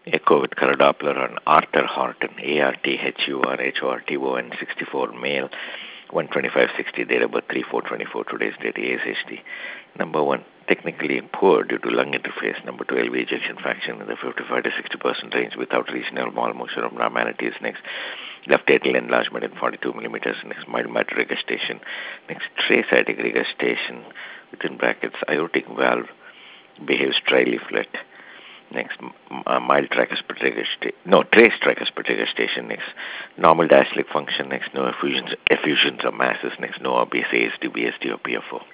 Echo with color Doppler on Arthur Horton, ARTHURHORTON, 64, male, 125/60, date of birth 3/4/24, today's date ASHD. Number 1, technically poor due to lung interface. Number 2, LV ejection fraction in the 55 to 60% range without regional wall motion abnormalities. Next, left atrial enlargement in 42 millimeters. Next, mild mitral regurgitation. Next, trace-aortic regurgitation, within brackets, aortic valve behaves trileaflet. Next, mild tricuspid regurgitation. No, trace tricuspid regurgitation. Next, normal diastolic function. Next, no effusions or masses. Next, no obvious ASD, BSD, or PFO.